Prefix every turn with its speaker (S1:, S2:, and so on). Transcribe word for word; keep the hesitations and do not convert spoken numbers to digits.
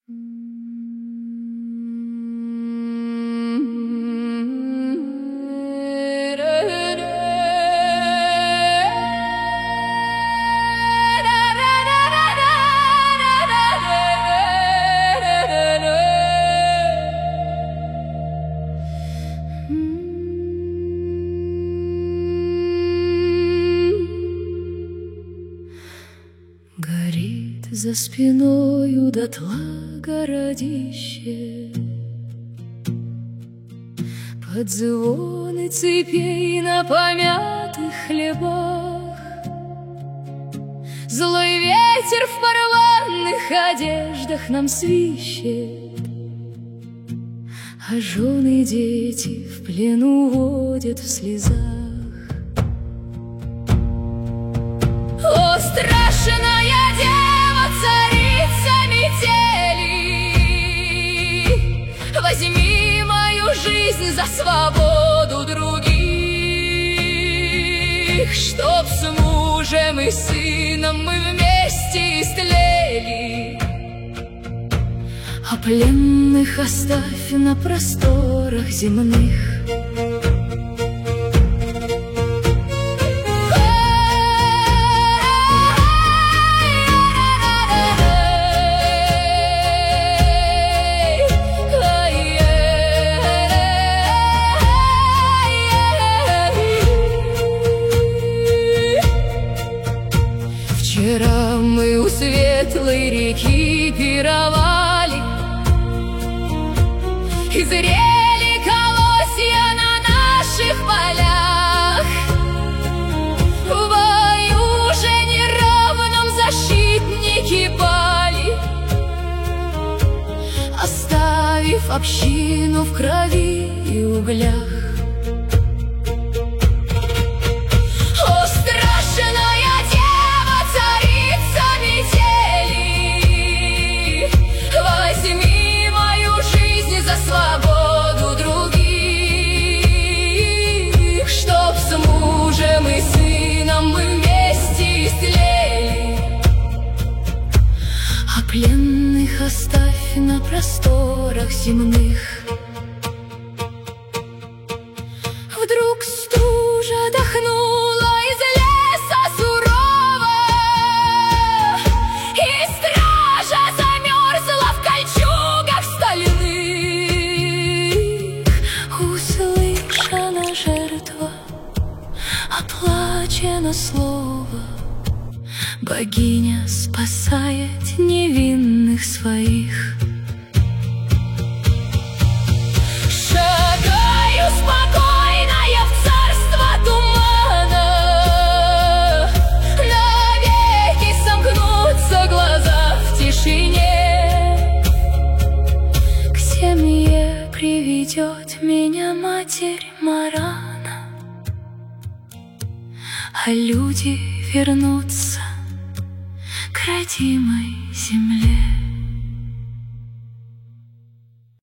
S1: Горит за спиною дотла городище, под звоны цепей на помятых хлебах. Злой ветер в порванных одеждах нам свищет, а жены и дети в плену водят в слезах. О, страшная дева, царица метели, возьми мою жизнь за свободу других, чтоб с мужем и сыном мы вместе истлели, а пленных оставь на просторах земных. Вчера мы у светлой реки пировали, и зрели колосья на наших полях. В бою же неравном защитники пали, оставив общину в крови и углях. Пленных оставь на просторах земных. Вдруг стужа дохнула из леса сурово, и стража замерзла в кольчугах стальных. Услышана жертва, оплачено слово, богиня спасает невинных своих. Шагаю спокойная в царство тумана, навеки сомкнутся глаза в тишине. К семье приведет меня матерь Марана, а люди вернутся к родимой земле.